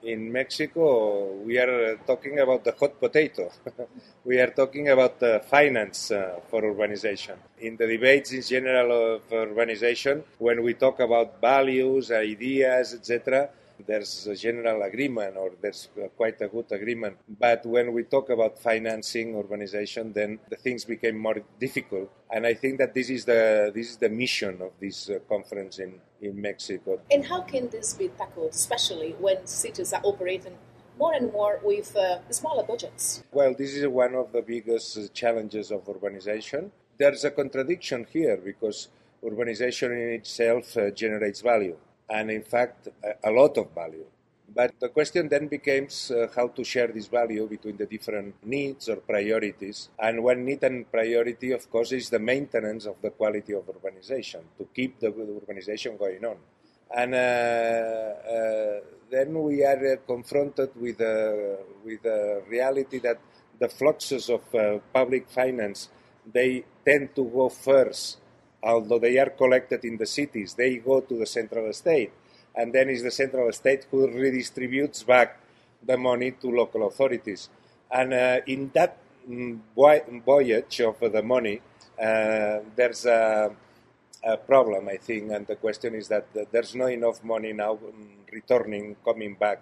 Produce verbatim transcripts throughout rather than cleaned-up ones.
In Mexico, we are talking about the hot potato. We are talking about uh, finance uh, for urbanization. In the debates in general of urbanization, when we talk about values, ideas, et cetera, there's a general agreement, or there's quite a good agreement. But when we talk about financing urbanization, then the things became more difficult. And I think that this is the this is the mission of this uh, conference in, in Mexico. And how can this be tackled, especially when cities are operating more and more with uh, smaller budgets? Well, this is one of the biggest challenges of urbanization. There's a contradiction here because urbanization in itself uh, generates value. And in fact, a lot of value. But the question then becomes uh, how to share this value between the different needs or priorities. And one need and priority, of course, is the maintenance of the quality of urbanization, to keep the urbanization going on. And uh, uh, then we are uh, confronted with the uh, with the reality that the fluxes of uh, public finance, they tend to go first. Although they are collected in the cities, they go to the central state. And then it's the central state who redistributes back the money to local authorities. And uh, in that mm, voyage of the money, uh, there's a, a problem, I think. And the question is that there's not enough money now returning, coming back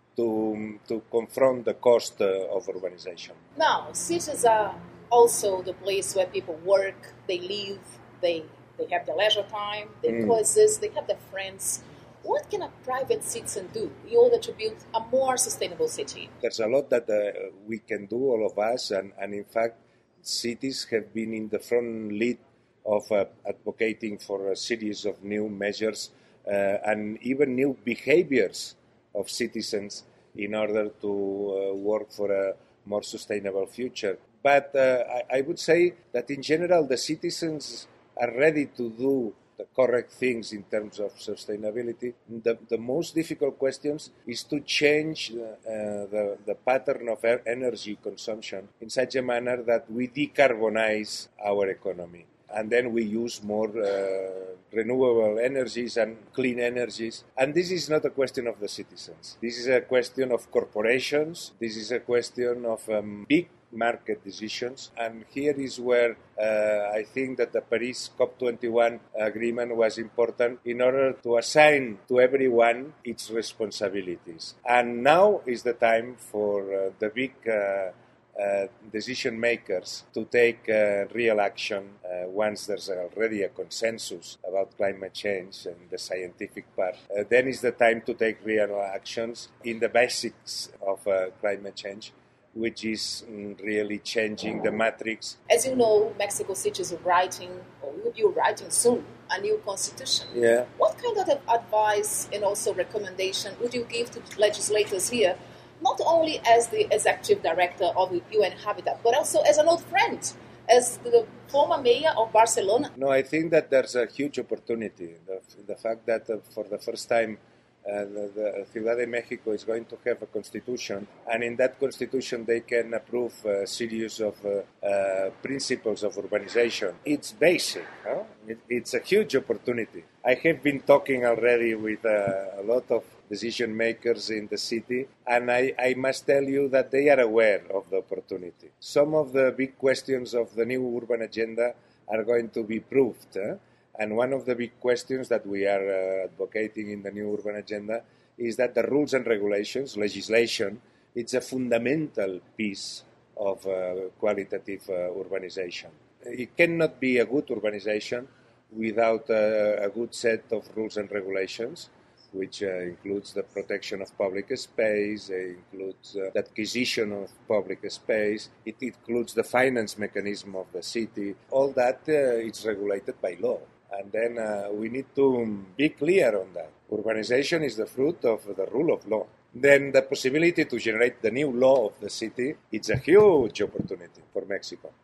to, to confront the cost uh, of urbanization. Now, cities are also the place where people work, they live, They they have their leisure time, they mm. coexist, they have their friends. What can a private citizen do in order to build a more sustainable city? There's a lot that uh, we can do, all of us, and, and in fact, cities have been in the front lead of uh, advocating for a series of new measures uh, and even new behaviors of citizens in order to uh, work for a more sustainable future. But uh, I, I would say that in general, the citizens are ready to do the correct things in terms of sustainability. The, the most difficult questions is to change uh, uh, the, the pattern of energy consumption in such a manner that we decarbonize our economy. And then we use more uh, renewable energies and clean energies. And this is not a question of the citizens. This is a question of corporations. This is a question of um, big market decisions. And here is where uh, I think that the Paris COP twenty-one agreement was important in order to assign to everyone its responsibilities. And now is the time for uh, the big uh, uh, decision makers to take uh, real action uh, once there's already a consensus about climate change and the scientific part. Uh, then is the time to take real actions in the basics of uh, climate change, which is really changing the matrix. As you know, Mexico City is writing, or will be writing soon, a new constitution. Yeah. What kind of advice and also recommendation would you give to legislators here, not only as the executive director of U N Habitat, but also as an old friend, as the former mayor of Barcelona? No, I think that there's a huge opportunity. The, the fact that uh, for the first time Uh, the, the Ciudad de Mexico is going to have a constitution, and in that constitution they can approve a series of uh, uh, principles of urbanization. It's basic. Huh? It, it's a huge opportunity. I have been talking already with uh, a lot of decision makers in the city, and I, I must tell you that they are aware of the opportunity. Some of the big questions of the new urban agenda are going to be proved. Huh? And one of the big questions that we are uh, advocating in the new urban agenda is that the rules and regulations, legislation, it's a fundamental piece of uh, qualitative uh, urbanization. It cannot be a good urbanization without uh, a good set of rules and regulations, which uh, includes the protection of public space, it includes uh, the acquisition of public space, it includes the finance mechanism of the city. All that uh, is regulated by law. And then uh, we need to be clear on that. Urbanization is the fruit of the rule of law. Then the possibility to generate the new law of the city, it's a huge opportunity for Mexico.